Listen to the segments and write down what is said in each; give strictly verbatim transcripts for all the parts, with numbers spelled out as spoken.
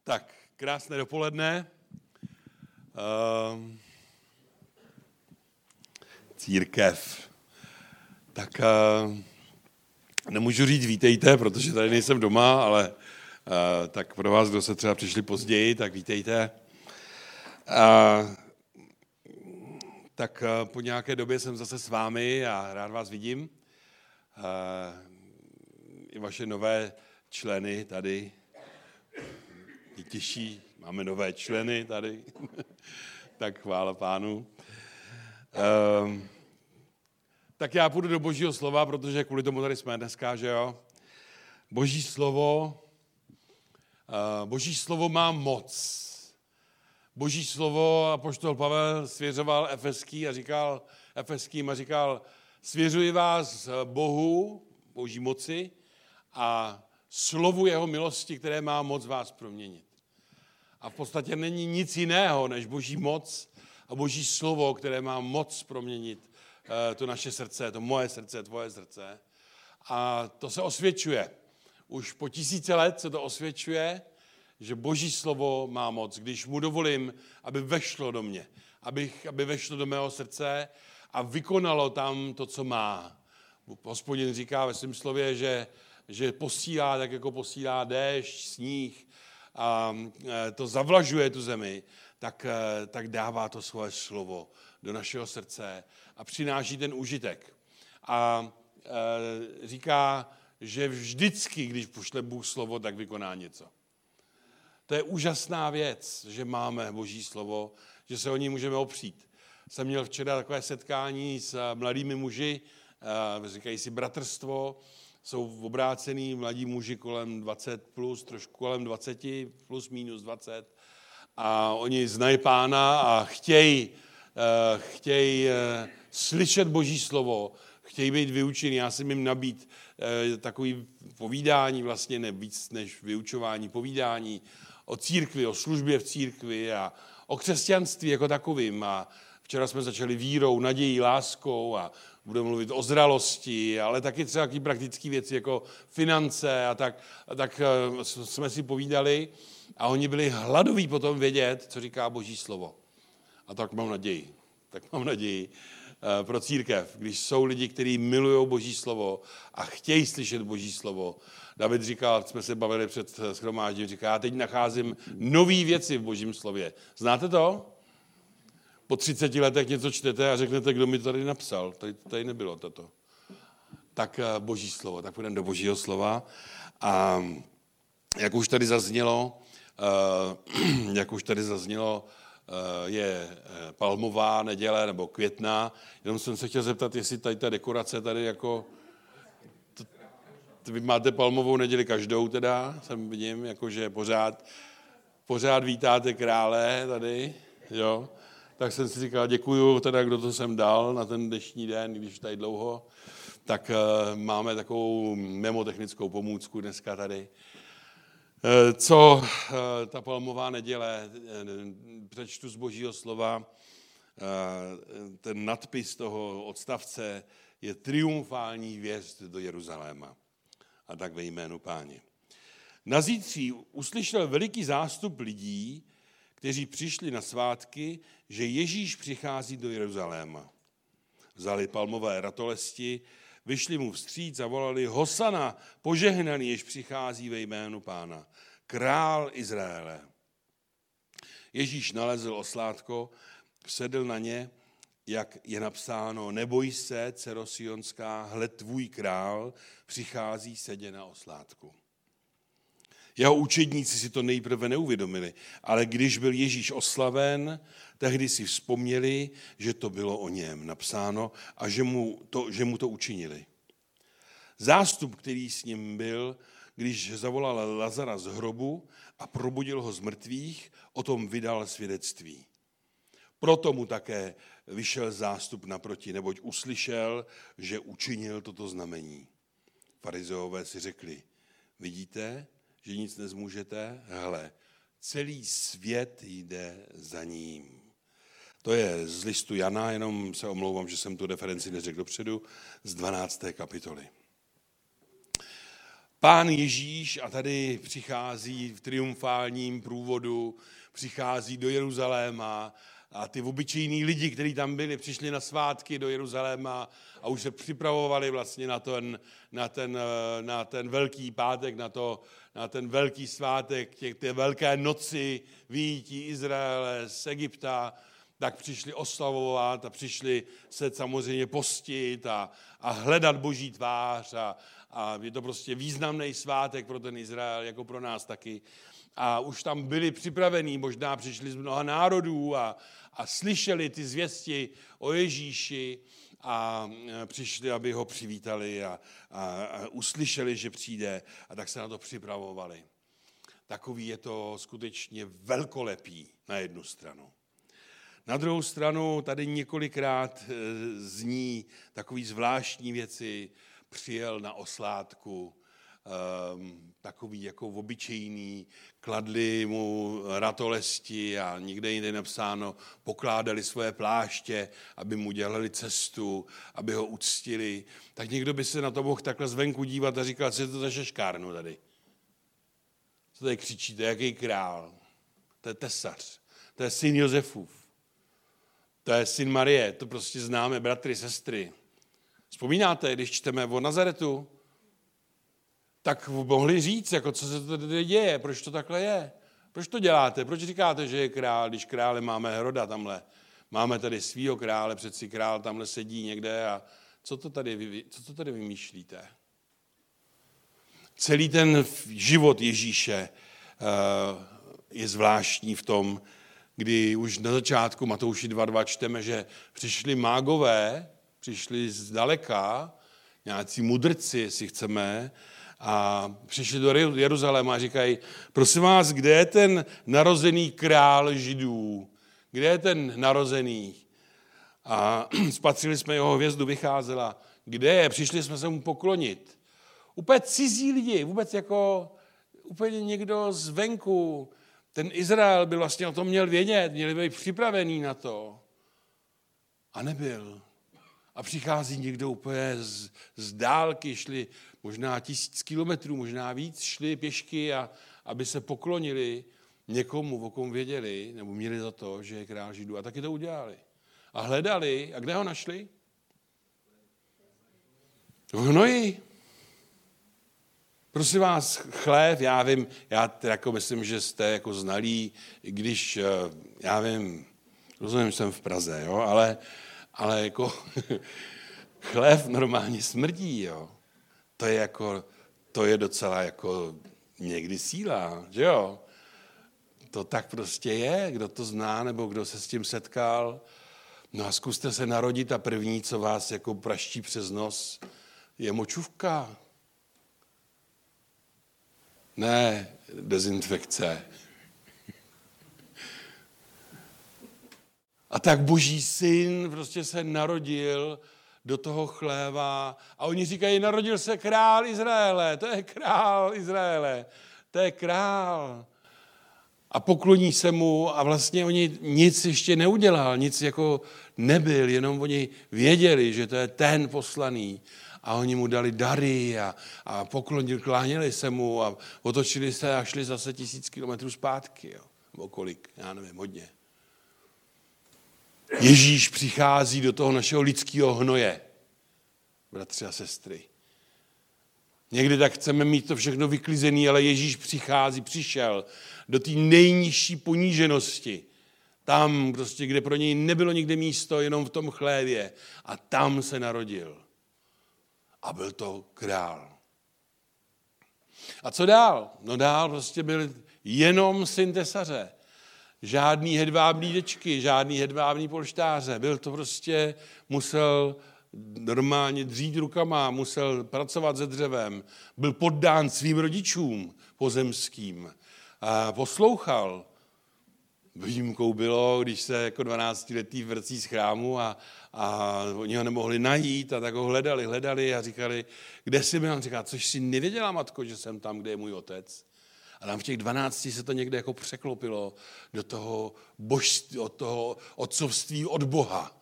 Tak, krásné dopoledne. Uh, církev. Tak uh, nemůžu říct vítejte, protože tady nejsem doma, ale uh, tak pro vás, kdo se třeba přišli později, tak vítejte. Uh, tak uh, po nějaké době jsem zase s vámi a rád vás vidím. Uh, I vaše nové členy tady. Je těší, máme nové členy tady, tak chvála Pánu. Um, tak já půjdu do Božího slova, protože kvůli tomu tady jsme dneska, že jo. Boží slovo, uh, Boží slovo má moc. Boží slovo apoštol Pavel svěřoval Efeský a říkal, Efeským a říkal, svěřuji vás Bohu, Boží moci a slovu jeho milosti, které má moc vás proměnit. A v podstatě není nic jiného, než Boží moc a Boží slovo, které má moc proměnit to naše srdce, to moje srdce, tvoje srdce. A to se osvědčuje. Už po tisíce let se to osvědčuje, že Boží slovo má moc. Když mu dovolím, aby vešlo do mě, abych, aby vešlo do mého srdce a vykonalo tam to, co má. Hospodin říká ve svém slově, že že posílá, tak jako posílá déšť, sníh a to zavlažuje tu zemi, tak, tak dává to svoje slovo do našeho srdce a přináší ten užitek. A e, říká, že vždycky, když pošle Bůh slovo, tak vykoná něco. To je úžasná věc, že máme Boží slovo, že se o ní můžeme opřít. Jsem měl včera takové setkání s mladými muži, e, říkají si bratrstvo, jsou obrácený mladí muži kolem dvacet plus, trošku kolem dvacet, plus minus dvacet. A oni znají Pána a chtějí, uh, chtějí uh, slyšet Boží slovo, chtějí být vyučený. Já jsem jim nabít uh, takový povídání, vlastně ne víc než vyučování, povídání o církvi, o službě v církvi a o křesťanství jako takovým. A včera jsme začali vírou, nadějí, láskou a budeme mluvit o zralosti, ale taky třeba taky praktické věci jako finance a tak, a tak jsme si povídali a oni byli hladoví potom vědět, co říká Boží slovo. A tak mám naději, tak mám naději pro církev, když jsou lidi, kteří milují Boží slovo a chtějí slyšet Boží slovo. David říkal, jsme se bavili před shromážděním, říká, já teď nacházím nové věci v Božím slově. Znáte to? Po třiceti letech něco čtete a řeknete, kdo mi to tady napsal. Tady, tady nebylo toto. Tak Boží slovo, tak půjdeme do Božího slova. A jak už tady zaznělo, jak už tady zaznělo, je palmová neděle nebo květná. Jenom jsem se chtěl zeptat, jestli tady ta dekorace tady jako... To, to vy máte palmovou neděli každou teda, jsem vidím, jakože pořád, pořád vítáte krále tady, jo. Tak jsem si říkal, děkuju teda, kdo to sem dal na ten dnešní den, když tady dlouho. Tak uh, máme takovou memotechnickou pomůcku dneska tady. Uh, co uh, ta palmová neděle, uh, přečtu z Božího slova, uh, ten nadpis toho odstavce je triumfální vjezd do Jeruzaléma. A tak ve jménu Páně. Na zítří uslyšel veliký zástup lidí, kteří přišli na svátky, že Ježíš přichází do Jeruzaléma. Vzali palmové ratolesti, vyšli mu vstříc a volali Hosana, požehnaný, jež přichází ve jménu Pána, král Izraele. Ježíš nalezl oslátko, sedl na ně, jak je napsáno, neboj se, dcero Sionská, hle tvůj král přichází sedě na oslátku. Jeho učedníci si to nejprve neuvědomili, ale když byl Ježíš oslaven, tehdy si vzpomněli, že to bylo o něm napsáno a že mu to, že mu to učinili. Zástup, který s ním byl, když zavolal Lazara z hrobu a probudil ho z mrtvých, o tom vydal svědectví. Proto mu také vyšel zástup naproti, neboť uslyšel, že učinil toto znamení. Farizeové si řekli, vidíte, že nic nezmůžete? Hele, celý svět jde za ním. To je z listu Jana, jenom se omlouvám, že jsem tu referenci neřekl dopředu, z dvanácté kapitoly. Pán Ježíš a tady přichází v triumfálním průvodu, přichází do Jeruzaléma a ty obyčejní lidi, kteří tam byli, přišli na svátky do Jeruzaléma a už se připravovali vlastně na ten, na ten, na ten velký pátek, na, to, na ten velký svátek, těch, té velké noci vyjití Izraele z Egypta, tak přišli oslavovat a přišli se samozřejmě postit a, a hledat Boží tvář a, a je to prostě významný svátek pro ten Izrael, jako pro nás taky. A už tam byli připravení, možná přišli z mnoha národů a, a slyšeli ty zvěsti o Ježíši a přišli, aby ho přivítali a, a, a uslyšeli, že přijde a tak se na to připravovali. Takový je to skutečně velkolepý na jednu stranu. Na druhou stranu tady několikrát zní takový zvláštní věci, přijel na oslátku, um, takový jako obyčejný, kladli mu ratolesti a nikde jinde napsáno, pokládali svoje pláště, aby mu dělali cestu, aby ho uctili. Tak někdo by se na to mohl takhle zvenku dívat a říkal, co je to za šeškárnu tady? Co tady křičíte, jaký král? To je tesař, to je syn Josefův. To je syn Marie, to prostě známe, bratry, sestry. Vzpomínáte, když čteme o Nazaretu? Tak mohli říct, jako co se tady děje, proč to takhle je. Proč to děláte? Proč říkáte, že je král, když krále máme Heroda tamhle? Máme tady svýho krále, přeci král tamhle sedí někde a co to tady, co to tady vymýšlíte? Celý ten život Ježíše je zvláštní v tom, kdy už na začátku Matouši dva dva čteme, že přišli mágové, přišli zdaleka, nějací mudrci, jestli chceme, a přišli do Jeruzaléma a říkají, prosím vás, kde je ten narozený král Židů? Kde je ten narozený? A spatřili jsme jeho hvězdu, vycházela. Kde je? Přišli jsme se mu poklonit. Úplně cizí lidi, vůbec jako úplně někdo zvenku. Ten Izrael by vlastně o tom měl vědět, měli být připravený na to. A nebyl. A přichází někdo úplně z, z dálky, šli možná tisíc kilometrů, možná víc, šli pěšky, a, aby se poklonili někomu, o kom věděli, nebo měli za to, že je král Židů. A taky to udělali. A hledali. A kde ho našli? V hnoji. Prosím vás, chlév, já vím, já jako myslím, že jste jako znalí, i když, já vím, rozumím, jsem v Praze, jo, ale, ale jako chlév normálně smrdí, jo. To je jako, to je docela jako někdy síla, že jo. To tak prostě je, kdo to zná, nebo kdo se s tím setkal. No a zkuste se narodit a první, co vás jako praští přes nos, je močůvka. Ne dezinfekce. A tak Boží syn prostě se narodil do toho chléva a oni říkají, narodil se král Izraele, to je král Izraele, to je král. A pokloní se mu a vlastně oni nic ještě neudělal, nic jako nebyl, jenom oni věděli, že to je ten poslaný. A oni mu dali dary a, a poklonili, kláněli se mu a otočili se a šli zase tisíc kilometrů zpátky. Jo. Nebo kolik, já nevím, hodně. Ježíš přichází do toho našeho lidského hnoje, bratři a sestry. Někdy tak chceme mít to všechno vyklizené, ale Ježíš přichází, přišel do té nejnižší poníženosti. Tam, prostě, kde pro něj nebylo nikde místo, jenom v tom chlévě. A tam se narodil. A byl to král. A co dál? No dál prostě byl jenom syn tesaře. Žádný hedvábný dečky, žádný hedvábný polštáře. Byl to prostě, musel normálně dřít rukama, musel pracovat se dřevem. Byl poddán svým rodičům pozemským. A poslouchal. Výjimkou bylo, když se jako dvanáctiletý vrací z chrámu a, a oni ho nemohli najít a tak ho hledali, hledali a říkali, kde jsi byl? On říká, což si nevěděla, matko, že jsem tam, kde je můj otec. A tam v těch dvanácti se to někde jako překlopilo do toho božství, od toho otcovství od Boha.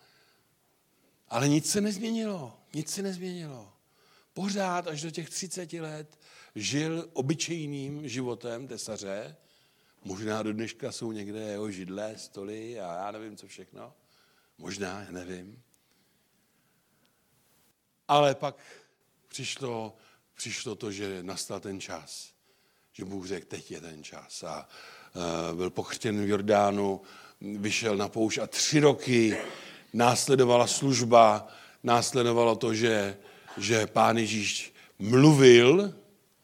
Ale nic se nezměnilo, nic se nezměnilo. Pořád až do těch třiceti let žil obyčejným životem tesaře, možná do dneška jsou někde jeho židle, stoly a já nevím, co všechno. Možná, já nevím. Ale pak přišlo, přišlo to, že nastal ten čas. Že Bůh řekl, teď je ten čas. A uh, byl pokřtěn v Jordánu, vyšel na poušť a tři roky následovala služba, následovalo to, že, že Pán Ježíš mluvil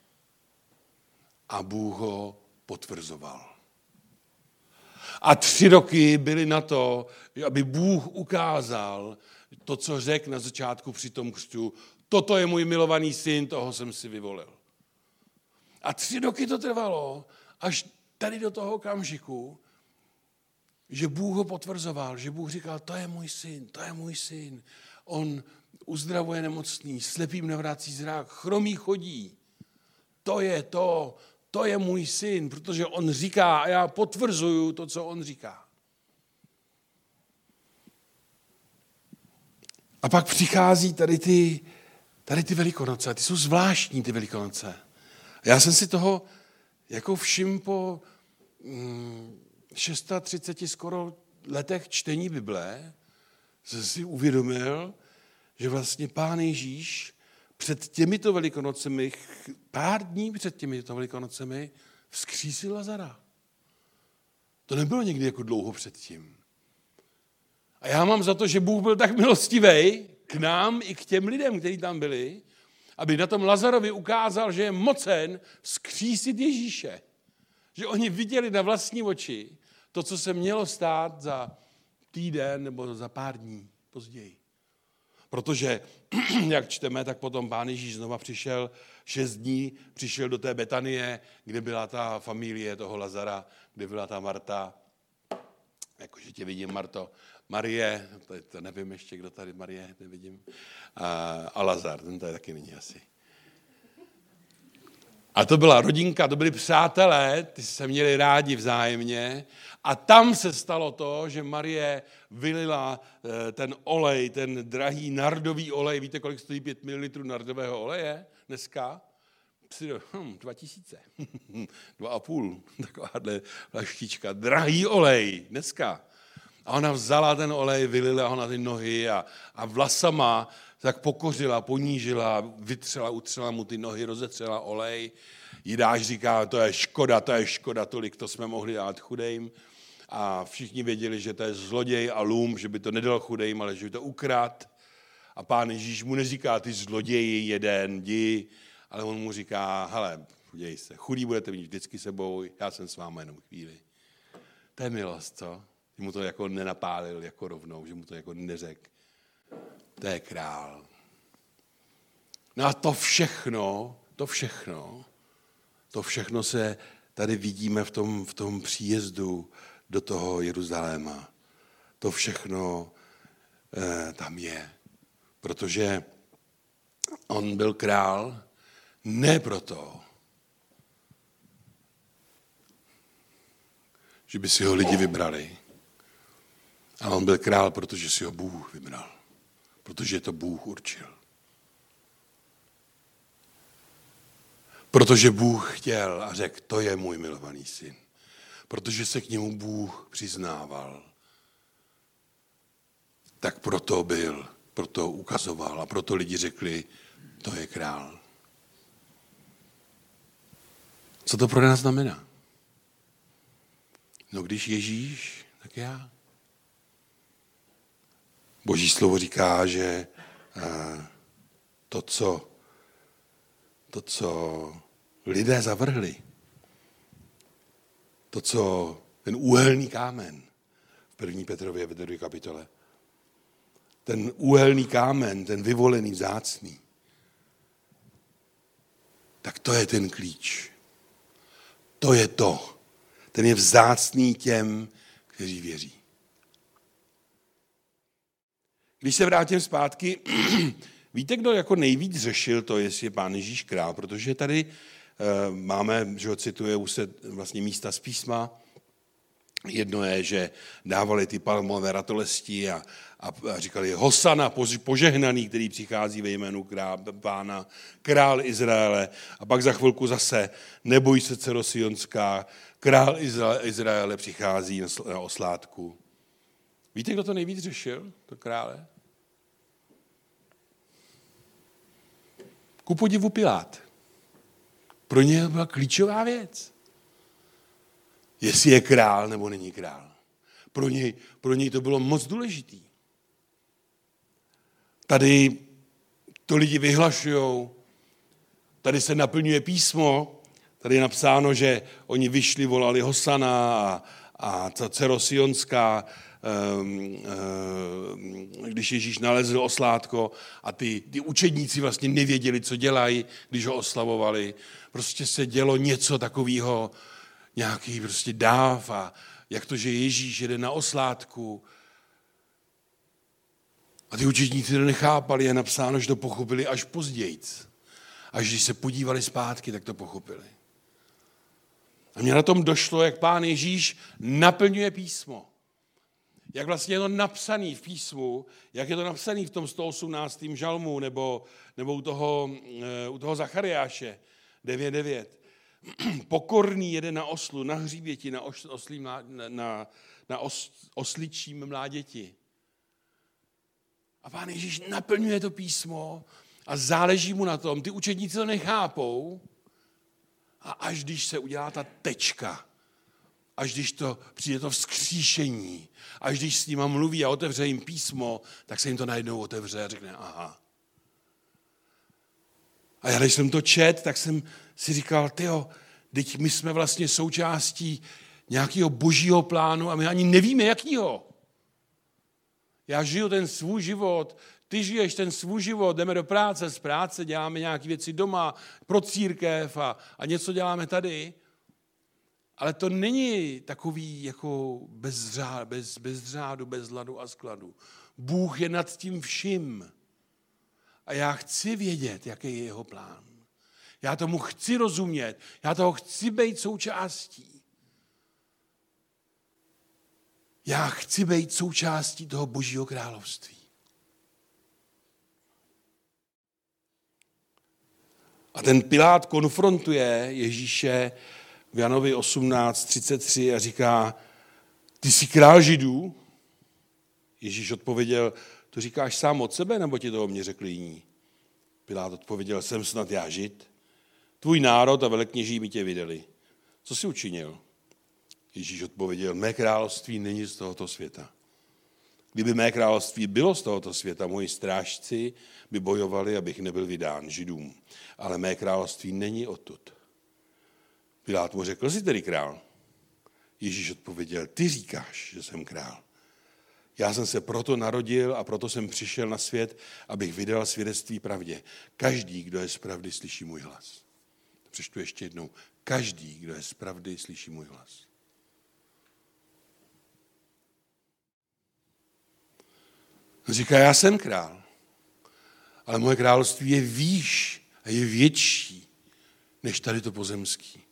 a Bůh ho potvrzoval. A tři roky byly na to, aby Bůh ukázal to, co řekl na začátku při tom křtu. Toto je můj milovaný syn, toho jsem si vyvolil. A tři roky to trvalo, až tady do toho okamžiku, že Bůh ho potvrzoval, že Bůh říkal, to je můj syn, to je můj syn. On uzdravuje nemocný, slepým navrací zrak, chromý chodí. To je to, to je můj syn, protože on říká a já potvrzuju to, co on říká. A pak přichází tady ty, tady ty Velikonoce, ty jsou zvláštní ty Velikonoce. Já jsem si toho jako všiml po mm, třiceti šesti skoro letech čtení Bible, jsem si uvědomil, že vlastně Pán Ježíš před těmito Velikonocemi, pár dní před těmito Velikonocemi, vzkřísil Lazara. To nebylo někdy jako dlouho předtím. A já mám za to, že Bůh byl tak milostivý k nám i k těm lidem, kteří tam byli, aby na tom Lazarovi ukázal, že je mocen vzkřísit Ježíše. Že oni viděli na vlastní oči to, co se mělo stát za týden nebo za pár dní později. Protože, jak čteme, tak potom Pán Ježíš znova přišel šest dní, přišel do té Betanie, kde byla ta familie toho Lazara, kde byla ta Marta. Jakože tě vidím, Marto. Marie, to, to nevím ještě, kdo tady Marie, nevidím. A, a Lazar, ten tady taky není asi. A to byla rodinka, to byli přátelé, ty se měli rádi vzájemně. A tam se stalo to, že Marie vylila ten olej, ten drahý nardový olej. Víte, kolik stojí pět mililitrů nardového oleje dneska? Hm, dva tisíce. Dva a půl. Takováhle laštička. Drahý olej dneska. A ona vzala ten olej, vylila ho na ty nohy a, a vlasama tak pokořila, ponížila, vytřela, utřela mu ty nohy, rozetřela olej. Jidáš říká, to je škoda, to je škoda, tolik to jsme mohli dát chudejm. A všichni věděli, že to je zloděj a lům, že by to nedal chudejm, ale že by to ukrad. A Pán Ježíš mu neříká, ty zloději jeden, jdi, ale on mu říká, hele, děj se, chudí budete mít vždycky sebou, já jsem s váma jenom chvíli. To je milost, co? Že mu to jako nenapálil jako rovnou, že mu to jako neřekl. To je král. No a to všechno, to všechno, to všechno se tady vidíme v tom, v tom příjezdu do toho Jeruzaléma. To všechno eh, tam je. Protože on byl král ne proto, že by si ho lidi vybrali, ale on byl král, protože si ho Bůh vybral. Protože to Bůh určil. Protože Bůh chtěl a řekl, to je můj milovaný syn. Protože se k němu Bůh přiznával. Tak proto byl, proto ukazoval a proto lidi řekli, to je král. Co to pro nás znamená? No když Ježíš, tak já. Boží slovo říká, že to, co, to, co lidé zavrhli, to, co ten úhelný kámen v první Petrově ve druhé kapitole, ten úhelný kámen, ten vyvolený, vzácný, tak to je ten klíč. To je to. Ten je vzácný těm, kteří věří. Když se vrátím zpátky, víte, kdo jako nejvíc řešil to, jestli je Pán Ježíš král, protože tady e, máme, že ho cituje už se vlastně místa z písma, Jedno je, že dávali ty palmové ratolesti a, a, a říkali Hosana, požehnaný, který přichází ve jménu král, pána, král Izraele. A pak za chvilku zase neboj se, dcero Sionská, král Izraele přichází na oslátku. Víte, kdo to nejvíc řešil, to krále? Ku podivu Pilát. Pro něj byla klíčová věc. Jestli je král, nebo není král. Pro něj, pro něj to bylo moc důležitý. Tady to lidi vyhlašujou, tady se naplňuje písmo, tady je napsáno, že oni vyšli, volali Hosana a, a ta dcero Sionská, um, um, když Ježíš nalezl oslátko a ty, ty učedníci vlastně nevěděli, co dělají, když ho oslavovali. Prostě se dělo něco takového, nějaký prostě dáv a jak to, že Ježíš jede na oslátku. A ty učedníci to nechápali, je napsáno, že to pochopili až později. Až když se podívali zpátky, tak to pochopili. A mně na tom došlo, jak Pán Ježíš naplňuje písmo. Jak vlastně je to napsané v písmu, jak je to napsané v tom sto osmnáctém žalmu nebo, nebo u toho, u toho Zachariáše devět devět. Pokorný jede na oslu, na hříběti, na, oslí, na, na, na os, osličím mláděti. A Pán Ježíš naplňuje to písmo a záleží mu na tom. Ty učedníci to nechápou a až když se udělá ta tečka, až když to přijde to vzkříšení, až když s nima mluví a otevře jim písmo, tak se jim to najednou otevře a řekne aha. A já když jsem to čet, tak jsem si říkal, tyjo, teď my jsme vlastně součástí nějakého božího plánu a my ani nevíme, jakýho. Já žiju ten svůj život, ty žiješ ten svůj život, jdeme do práce, z práce děláme nějaké věci doma, pro církev a, a něco děláme tady. Ale to není takový jako bez, řád, bez, bez řádu, bez ladu a skladu. Bůh je nad tím vším. A já chci vědět, jaký je jeho plán. Já tomu chci rozumět. Já toho chci být součástí. Já chci být součástí toho Božího království. A ten Pilát konfrontuje Ježíše v Janovi osmnáct třicet tři a říká, ty jsi král Židů? Ježíš odpověděl, to říkáš sám od sebe, nebo ti to o mě řekli jiní? Pilát odpověděl, jsem snad já Žid? Tvůj národ a velekněží mi tě vydali. Co jsi učinil? Ježíš odpověděl, mé království není z tohoto světa. Kdyby mé království bylo z tohoto světa, moji strážci by bojovali, abych nebyl vydán Židům. Ale mé království není odtud. Pilát mu řekl, jsi tedy král? Ježíš odpověděl, ty říkáš, že jsem král. Já jsem se proto narodil a proto jsem přišel na svět, abych vydal svědectví pravdě. Každý, kdo je z pravdy, slyší můj hlas. Přečtu ještě jednou. Každý, kdo je z pravdy, slyší můj hlas. On říká, já jsem král, ale moje království je výš a je větší než tady to pozemský.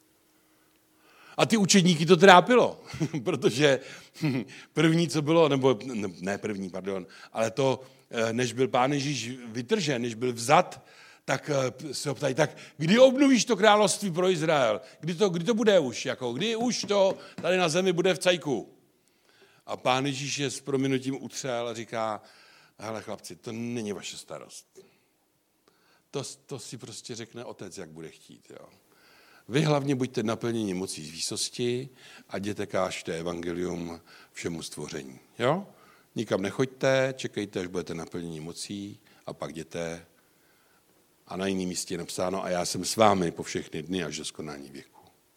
A ty učedníky to trápilo, protože první, co bylo, nebo ne první, pardon, ale to, než byl Pán Ježíš vytržen, než byl vzat, tak se ho ptají, tak kdy obnovíš to království pro Izrael? Kdy to, kdy to bude už? Jako, kdy už to tady na zemi bude v cajku? A Pán Ježíš je s prominutím utřel a říká, hele chlapci, to není vaše starost. To, to si prostě řekne otec, jak bude chtít. Jo. Vy hlavně buďte naplněni mocí z výsosti a jděte kážte evangelium všemu stvoření. Jo? Nikam nechoďte, čekejte, až budete naplněni mocí a pak jděte. A na jiném místě je napsáno, a já jsem s vámi po všechny dny až do skonání věku.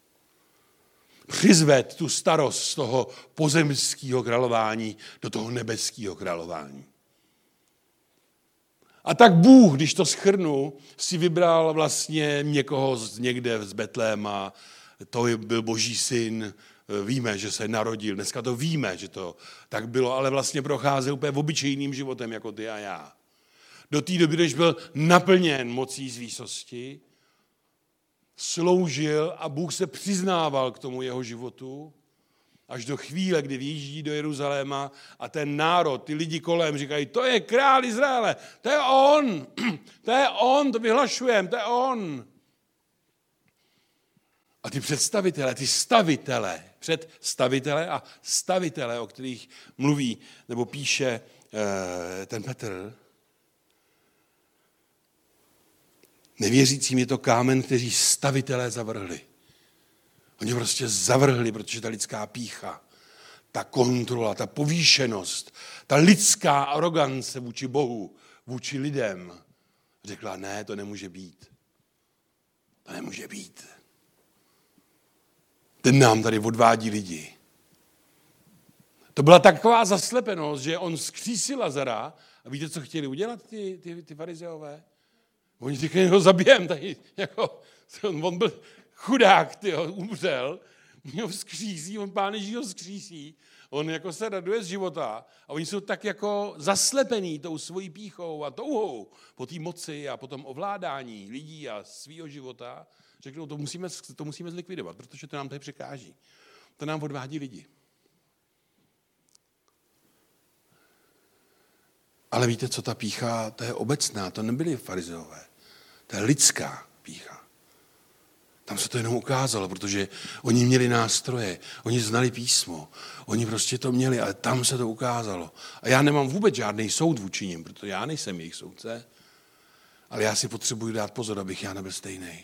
Přizved tu starost z toho pozemského králování do toho nebeského králování. A tak Bůh, když to shrnu, si vybral vlastně někoho z někde z Betléma, to byl Boží syn, víme, že se narodil, dneska to víme, že to tak bylo, ale vlastně procházel úplně obyčejným životem, jako ty a já. Do té doby, když byl naplněn mocí z výsosti, sloužil a Bůh se přiznával k tomu jeho životu Až do chvíle, kdy vyjíždí do Jeruzaléma a ten národ, ty lidi kolem říkají, to je král Izraele, to je on, to je on, to vyhlašujeme, to je on. A ty představitelé, ty stavitelé, představitelé a stavitelé, o kterých mluví nebo píše eh, ten Petr, nevěřícím je to kámen, kteří stavitelé zavrhli. Oni prostě zavrhli, protože ta lidská pýcha, ta kontrola, ta povýšenost, ta lidská arogance vůči Bohu, vůči lidem, řekla, ne, to nemůže být. To nemůže být. Ten nám tady odvádí lidi. To byla taková zaslepenost, že on vzkřísil Lazara a víte, co chtěli udělat ty, ty, ty farizeové? Oni říkají, ho zabijem tady, jako, on byl chudák, tyjo, umřel, ho vzkřísí, on Pán Ježíš ho vzkřísí, on jako se raduje z života a oni jsou tak jako zaslepení tou svojí pýchou a touhou po té moci a po tom ovládání lidí a svýho života, řeknou, to musíme, to musíme zlikvidovat, protože to nám tady překáží. To nám odvádí lidi. Ale víte, co ta pýcha, to je obecná, to nebyli farizeové. To je lidská pýcha. Tam se to jenom ukázalo, protože oni měli nástroje, oni znali písmo, oni prostě to měli, ale tam se to ukázalo. A já nemám vůbec žádný soud vůči nim, protože já nejsem jejich soudce, ale já si potřebuji dát pozor, abych já nebyl stejný.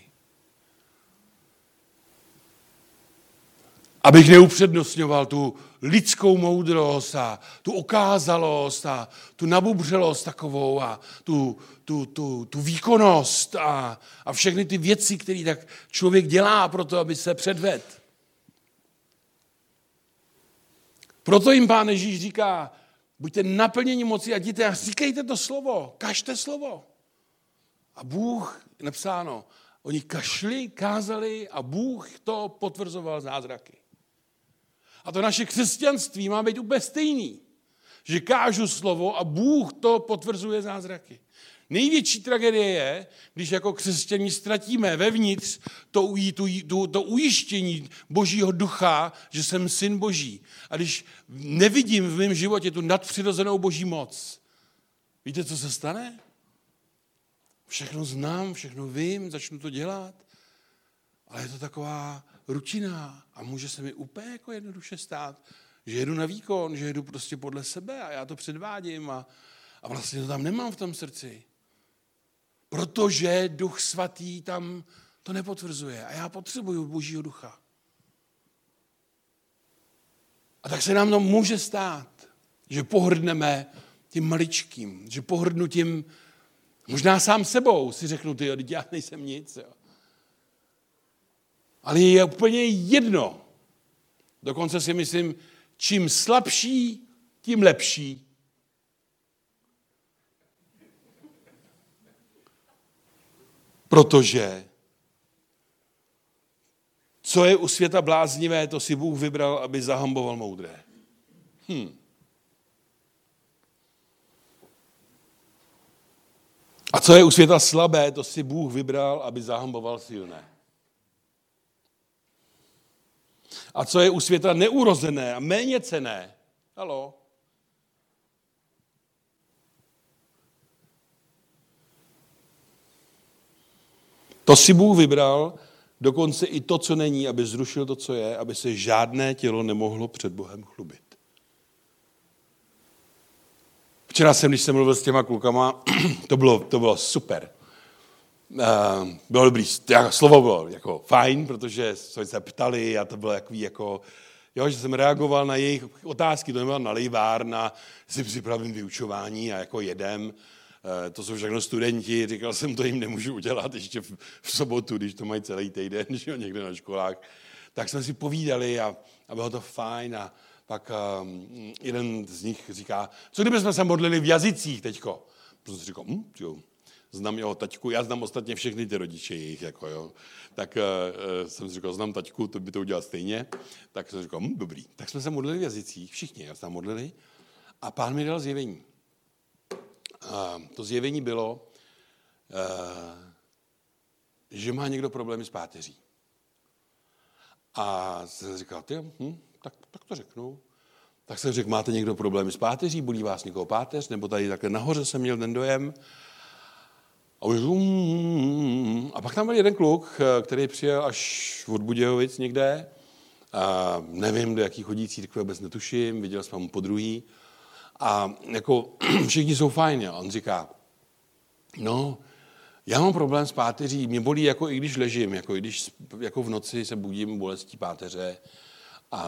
Abych neupřednostňoval tu lidskou moudrost a tu okázalost a tu nabubřelost takovou a tu, tu, tu, tu výkonnost a, a všechny ty věci, které tak člověk dělá pro to, aby se předvedl. Proto jim Pán Ježíš říká, buďte naplněni moci a jděte a říkejte to slovo, kažte slovo. A Bůh, napsáno, oni kašli, kázali a Bůh to potvrzoval zázraky. A to naše křesťanství má být úplně stejný. Že kážu slovo a Bůh to potvrzuje zázraky. Největší tragédie je, když jako křesťaní ztratíme vevnitř to, to, to, to ujištění Božího ducha, že jsem syn Boží. A když nevidím v mém životě tu nadpřirozenou Boží moc, víte, co se stane? Všechno znám, všechno vím, začnu to dělat, ale je to taková rutina a může se mi úplně jako jednoduše stát, že jedu na výkon, že jedu prostě podle sebe a já to předvádím a, a vlastně to tam nemám v tom srdci. Protože Duch Svatý tam to nepotvrzuje a já potřebuju Božího ducha. A tak se nám to může stát, že pohrdneme tím maličkým, že pohrdnu tím, možná sám sebou si řeknu, ty, já nejsem nic. Jo. Ale je úplně jedno. Dokonce si myslím, čím slabší, tím lepší. Protože co je u světa bláznivé, to si Bůh vybral, aby zahamboval moudré. Hm. A co je u světa slabé, to si Bůh vybral, aby zahamboval silné. A co je u světa neurozené a méně cenné, halo, to si Bůh vybral, dokonce i to, co není, aby zrušil to, co je, aby se žádné tělo nemohlo před Bohem chlubit. Včera jsem, když jsem mluvil s těma klukama, to bylo, to bylo super. Uh, bylo dobrý, slovo bylo jako fajn, protože jsme se ptali a to bylo takový jako, jo, že jsem reagoval na jejich otázky, to nebylo na lejvárna, si připravím vyučování a jako jedem. Uh, to jsou všechno studenti, říkal jsem, to jim nemůžu udělat ještě v, v sobotu, když to mají celý týden, že jo, někde na školách. Tak jsme si povídali a, a bylo to fajn a pak um, jeden z nich říká, co kdyby jsme se modlili v jazycích teďko? Protože jsem říkal, hm, jo. Znám jeho taťku, já znám ostatně všechny ty rodiče jejich, jako jo. Tak uh, jsem si říkal, znám taťku, to by to udělal stejně. Tak jsem říkal, hm, dobrý. Tak jsme se modlili v jazycích, všichni já se tam modlili. A Pán mi dal zjevení. Uh, to zjevení bylo, uh, že má někdo problémy s páteří. A jsem říkal, ty, hm, tak, tak to řeknu. Tak jsem řekl, máte někdo problémy s páteří, bolí vás někoho páteř, nebo tady takhle nahoře jsem měl ten dojem. A, už, a pak tam byl jeden kluk, který přijel až od Budějovic někde. A nevím, do jaký chodí církve, vůbec netuším, viděl jsem mu po druhý. A jako všichni jsou fajn. A on říká, no, já mám problém s páteří, mě bolí, jako i když ležím, jako i když jako v noci se budím bolestí páteře a,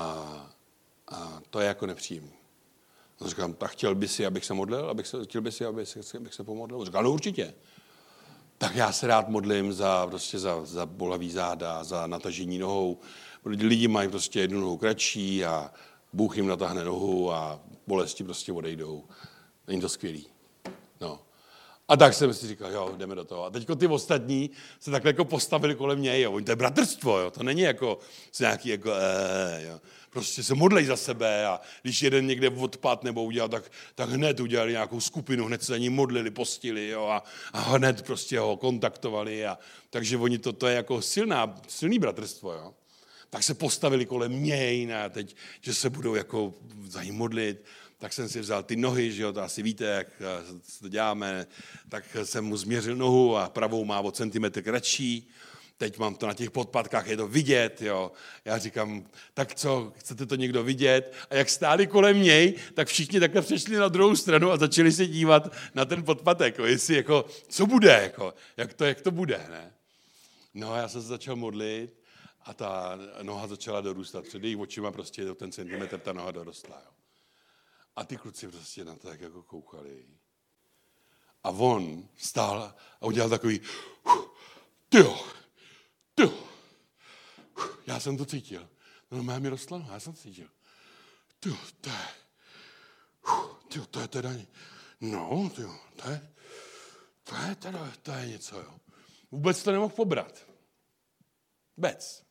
a to je jako nepříjemný. On říkám, tak chtěl by si, abych se modlil, abych se, chtěl by si, abych se, abych se pomodlil? On říká, no určitě. Tak já se rád modlím za, prostě za, za bolavý záda, za natažení nohou. Lidi mají prostě jednu nohu kratší a Bůh jim natáhne nohu a bolesti prostě odejdou. Není to skvělý. No. A tak jsem si říkal, jo, jdeme do toho. A teďko ty ostatní se takhle jako postavili kolem něj, jo. To je bratrstvo, jo. To není jako nějaký jako, ee, jo. Prostě se modlej za sebe a když jeden někde odpad nebo udělal, tak, tak hned udělali nějakou skupinu, hned se za ní modlili, postili, jo, a, a hned prostě ho kontaktovali. A, takže oni to, to je jako silná, silný bratrstvo, jo. Tak se postavili kolem něj, ne, teď, že se budou jako za ní modlit. Tak jsem si vzal ty nohy, že jo, to asi víte, jak to děláme, tak jsem mu změřil nohu a pravou má o centimetr kratší. Teď mám to na těch podpatkách, je to vidět, jo. Já říkám, tak co, chcete to někdo vidět? A jak stáli kolem něj, tak všichni takhle přešli na druhou stranu a začali se dívat na ten podpatek, jo, jestli jako, co bude, jako, jak to, jak to bude, ne? No a já jsem se začal modlit a ta noha začala dorůstat. Před jejich očima prostě do ten centimetr ta noha dorostla, jo. A ty kluci prostě na to tak jako koukali. A on stál a udělal takový, tyjo, tyjo. Já jsem to cítil. No, má mi rostla, já jsem to cítil. Tyjo, to je, tyjo, to je teda, no, tyjo, to je, to je teda, to je něco, jo. Vůbec to nemohl pobrat. Vůbec.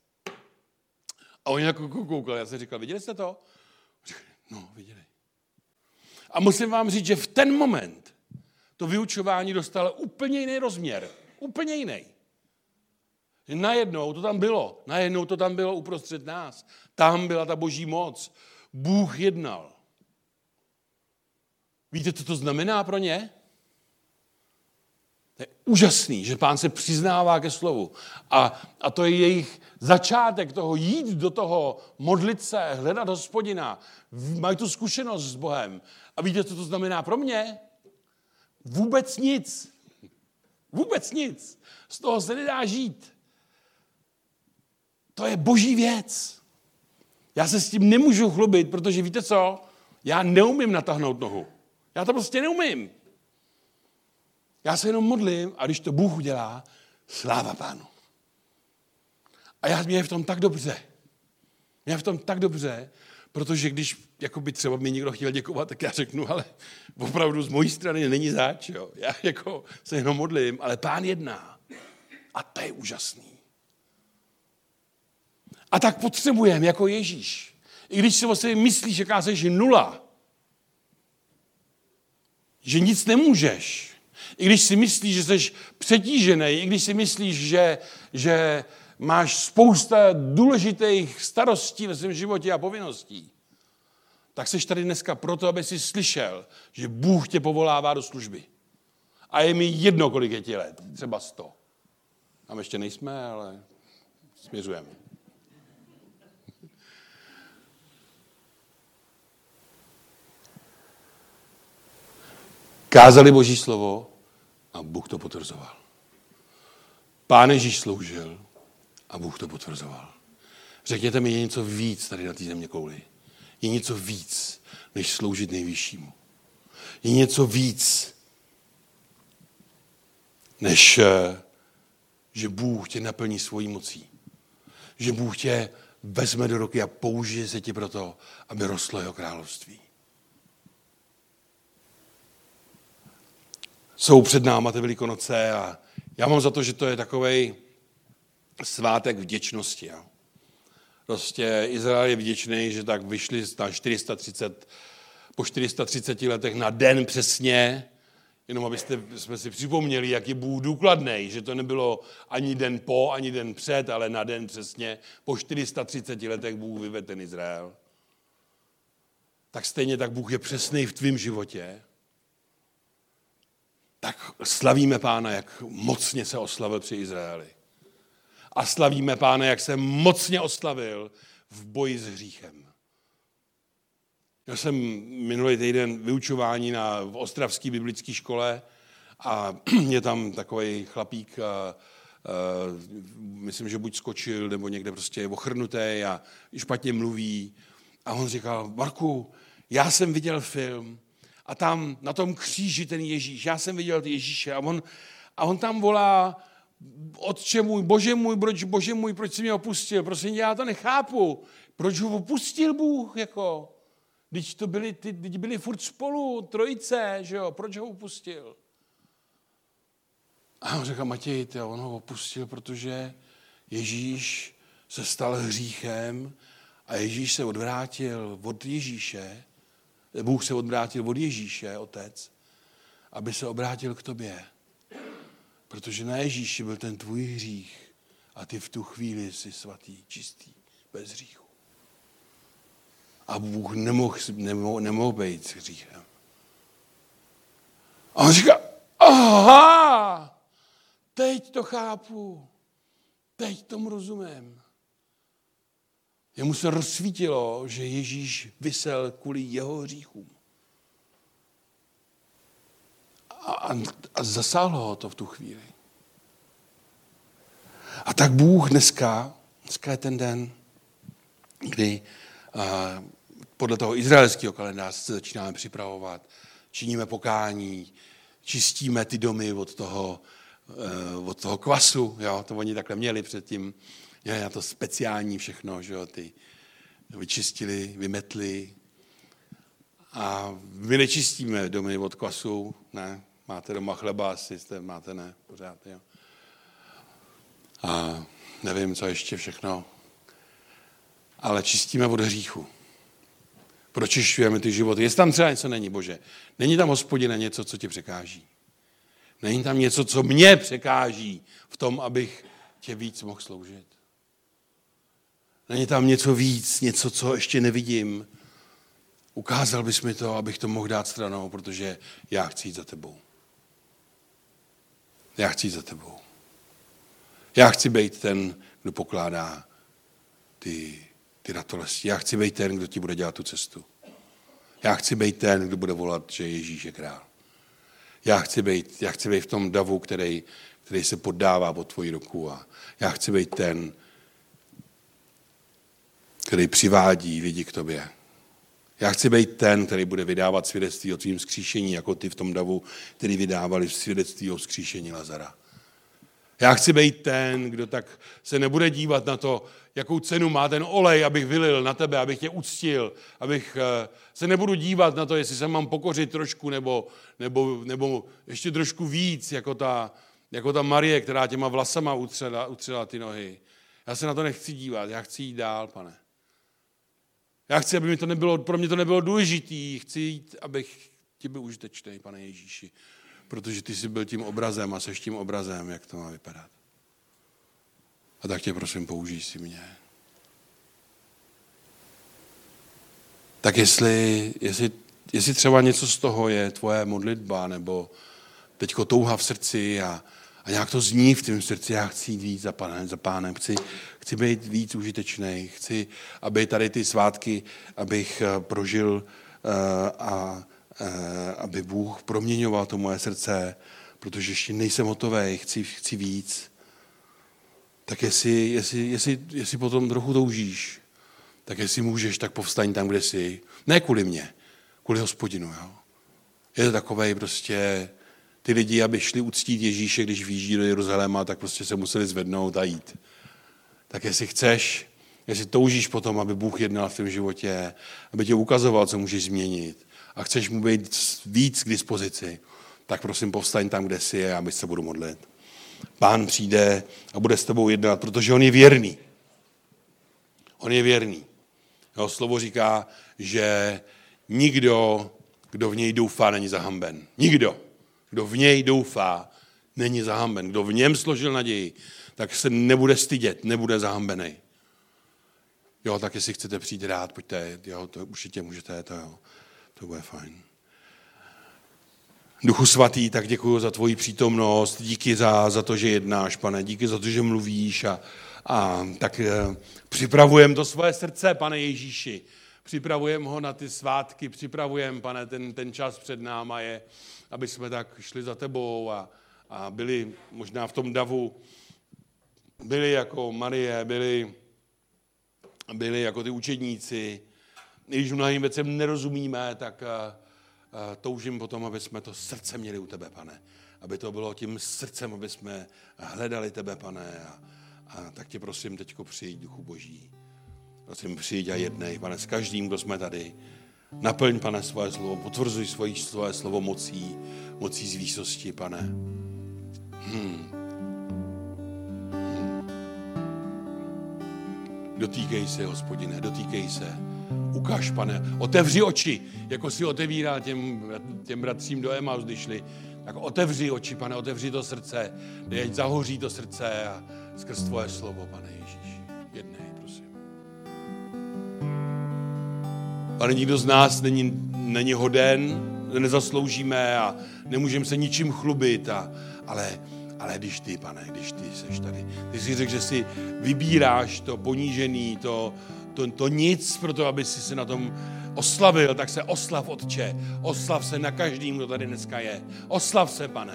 A oni jako koukali, já jsem říkal, viděli jste to? Říkali, no, viděli. A musím vám říct, že v ten moment to vyučování dostalo úplně jiný rozměr. Úplně jiný. Najednou to tam bylo. Najednou to tam bylo uprostřed nás. Tam byla ta boží moc. Bůh jednal. Víte, co to znamená pro ně? To je úžasný, že Pán se přiznává ke slovu. A, a to je jejich začátek toho jít do toho, modlit se, hledat Hospodina. Mají tu zkušenost s Bohem. A víte, co to znamená pro mě? Vůbec nic. Vůbec nic. Z toho se nedá žít. To je boží věc. Já se s tím nemůžu chlubit, protože víte co? Já neumím natáhnout nohu. Já to prostě neumím. Já se jenom modlím a když to Bůh udělá, sláva Pánu. A já, mě je v tom tak dobře. Mě je v tom tak dobře, protože když jakoby třeba mi někdo chtěl děkovat, tak já řeknu, ale opravdu z mojí strany není zač. Jo. Já jako se jenom modlím, ale Pán jedná. A to je úžasný. A tak potřebujeme jako Ježíš. I když si o sobě myslíš, že jsi nula, že nic nemůžeš, i když si myslíš, že jsi přetížený, i když si myslíš, že, že máš spousta důležitých starostí ve svém životě a povinností, tak jsi tady dneska proto, aby si slyšel, že Bůh tě povolává do služby. A je mi jedno, kolik je ti let, třeba sto. Tam ještě nejsme, ale směřujeme. Kázali Boží slovo a Bůh to potvrzoval. Pán Ježíš sloužil a Bůh to potvrzoval. Řekněte mi, je něco víc tady na té země kouli. Je něco víc, než sloužit nejvyššímu. Je něco víc, než že Bůh tě naplní svojí mocí. Že Bůh tě vezme do ruky a použije se ti proto, aby rostlo jeho království. Jsou před náma ty Velikonoce a já mám za to, že to je takovej svátek vděčnosti. Jo. Prostě Izrael je vděčný, že tak vyšli na čtyři sta třicet, po čtyři sta třiceti letech na den přesně, jenom abyste jsme si připomněli, jak je Bůh důkladnej, že to nebylo ani den po, ani den před, ale na den přesně. Po čtyři sta třiceti letech Bůh vyvedl ten Izrael. tak stejně tak Bůh je přesný v tvém životě. Tak slavíme Pána, jak mocně se oslavil při Izraeli. A slavíme Pána, jak se mocně oslavil v boji s hříchem. Já jsem minulý týden vyučování na, v ostravské biblické škole a je tam takový chlapík, a, a, myslím, že buď skočil, nebo někde prostě je ochrnutý a špatně mluví. A on říkal, Marku, já jsem viděl film a tam na tom kříži ten Ježíš, já jsem viděl ty Ježíše a on, a on tam volá, Otče můj, Bože můj, proč, Bože můj, proč jsi mě opustil? Prosím, já to nechápu. Proč ho opustil Bůh, jako? Když to byli, ty, když byli furt spolu, trojice, že jo? Proč ho opustil? A on říká, Matěj, ty, on ho opustil, protože Ježíš se stal hříchem a Ježíš se odvrátil od Ježíše, Bůh se odvrátil od Ježíše, Otec, aby se obrátil k tobě. Protože na Ježíši byl ten tvůj hřích a ty v tu chvíli jsi svatý, čistý, bez hříchu. A Bůh nemohl, nemohl, nemohl být s hříchem. A on říká, aha, teď to chápu, teď tomu rozumím. Jemu se rozsvítilo, že Ježíš visel kvůli jeho hříchům. A, a, a zasáhlo ho to v tu chvíli. A tak Bůh dneska, dneska je ten den, kdy a, podle toho izraelského kalendáře se začínáme připravovat, činíme pokání, čistíme ty domy od toho, od toho kvasu, jo, to oni takhle měli předtím, je na to speciální všechno, že jo, ty vyčistili, vymetli. A my nečistíme domy od kvasu, ne, máte doma chleba, asi jste, máte ne, pořád, jo. A nevím, co ještě všechno, ale čistíme od hříchu. Pročišťujeme ty životy. Jestli tam třeba něco není, Bože, není tam, Hospodine, něco, co ti překáží. Není tam něco, co mě překáží v tom, abych tě víc mohl sloužit. Není tam něco víc, něco, co ještě nevidím. Ukázal bys mi to, abych to mohl dát stranou, protože já chci jít za tebou. Já chci jít za tebou. Já chci být ten, kdo pokládá ty, ty ratolesti. Já chci být ten, kdo ti bude dělat tu cestu. Já chci být ten, kdo bude volat, že Ježíš je král. Já chci být, já chci být v tom davu, který, který se poddává pod tvoji ruku. A já chci být ten, který přivádí lidi k tobě. Já chci být ten, který bude vydávat svědectví o tvým vzkříšení, jako ty v tom davu, který vydávali svědectví o vzkříšení Lazara. Já chci být ten, kdo tak se nebude dívat na to, jakou cenu má ten olej, abych vylil na tebe, abych tě uctil, abych se nebudu dívat na to, jestli se mám pokořit trošku, nebo, nebo, nebo ještě trošku víc, jako ta, jako ta Marie, která těma vlasama utřela, utřela ty nohy. Já se na to nechci dívat, já chci jít dál, Pane. Já chci, aby mi to nebylo, pro mě to nebylo důležitý, chci jít, abych ti byl užitečný, Pane Ježíši, protože ty jsi byl tím obrazem a seš tím obrazem, jak to má vypadat. A tak tě prosím, použij si mě. Tak jestli, jestli, jestli třeba něco z toho je tvoje modlitba, nebo teďko touha v srdci a, a nějak to zní v tvém srdci, já chci jít víc za pánem, za pánem. Chci, chci být víc užitečný, chci, aby tady ty svátky, abych prožil a aby Bůh proměňoval to moje srdce, protože ještě nejsem hotový, chci, chci víc. Tak jestli, jestli, jestli, jestli potom trochu toužíš, tak jestli můžeš, tak povstaň tam, kde jsi. Ne kvůli mě, kvůli Hospodinu. Jo? Je to takovej prostě, ty lidi, aby šli uctít Ježíše, když vyjíždí do Jeruzaléma, tak prostě se museli zvednout a jít. Tak jestli chceš, jestli toužíš potom, aby Bůh jednal v tvém životě, aby tě ukazoval, co můžeš změnit, a chceš mu být víc k dispozici, tak prosím povstaň tam, kde jsi, a já se budu modlit. Pán přijde a bude s tebou jednat, protože on je věrný. On je věrný. Jeho slovo říká, že nikdo, kdo v něj doufá, není zahamben. Nikdo, kdo v něj doufá, není zahamben. Kdo v něm složil naději, tak se nebude stydět, nebude zahambený. Jo, tak jestli chcete přijít rád, pojďte, jo, to určitě můžete, to jo, to bude fajn. Duchu svatý, tak děkuji za tvoji přítomnost, díky za, za to, že jednáš, Pane, díky za to, že mluvíš a, a tak eh, připravujem to svoje srdce, Pane Ježíši, připravujem ho na ty svátky, připravujem, Pane, ten, ten čas před náma je, aby jsme tak šli za tebou a, a byli možná v tom davu, byli jako Marie, byli, byli jako ty učedníci, když mnohým věcem nerozumíme, tak toužím potom, aby jsme to srdce měli u tebe, Pane. Aby to bylo tím srdcem, aby jsme hledali tebe, Pane. A, a tak tě prosím, teďko přijď, Duchu Boží. Prosím, přijď a jednej, Pane, s každým, kdo jsme tady. Naplň, Pane, svoje slovo, potvrzuj svoje, svoje slovo mocí, mocí z výsosti, Pane. Hmm. Hmm. Dotýkej se, Hospodine, dotýkej se. Ukaž, Pane, otevři oči, jako si otevírá těm, těm bratřím do Emaus, když šli. Tak otevři oči, Pane, otevři to srdce, dej, zahoří to srdce a skrz tvoje slovo, Pane Ježíš. Jednej, prosím. Pane, nikdo z nás není, není hoden, nezasloužíme a nemůžeme se ničím chlubit, a, ale, ale když ty, Pane, když ty seš tady, ty jsi řekl, že si vybíráš to ponížený, to To, to nic pro to, aby si se na tom oslavil, tak se oslav, Otče. Oslav se na každým, kdo tady dneska je. Oslav se, Pane.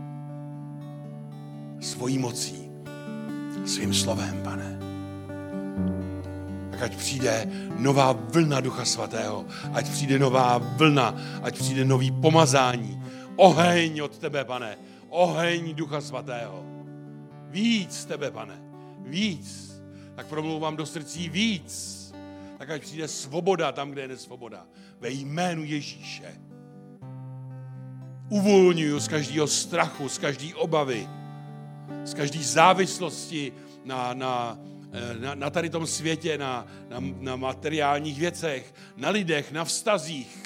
Svojí mocí, svým slovem, Pane. Tak ať přijde nová vlna Ducha Svatého, ať přijde nová vlna, ať přijde nový pomazání. Oheň od tebe, Pane. Oheň Ducha Svatého. Víc tebe, Pane. Víc. Tak promlouvám do srdcí víc. Tak ať přijde svoboda tam, kde je nesvoboda. Ve jménu Ježíše. Uvolňuju z každého strachu, z každé obavy, z každé závislosti na, na, na, na tady tom světě, na, na, na materiálních věcech, na lidech, na vztazích.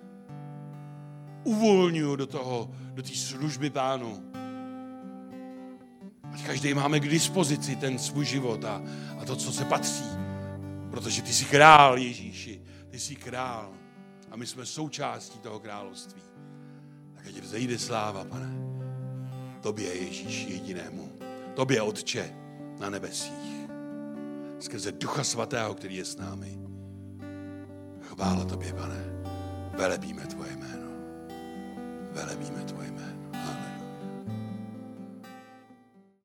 Uvolňuju do toho, do té služby Pánu. Ať každý máme k dispozici ten svůj život a, a to, co se patří. Protože ty jsi král, Ježíši. Ty jsi král. A my jsme součástí toho království. Tak ať vzejde sláva, Pane. Tobě, Ježíši, jedinému. Tobě, Otče, na nebesích. Skrze Ducha Svatého, který je s námi. Chvála tobě, Pane. Velebíme tvoje jméno. Velebíme tvoje jméno.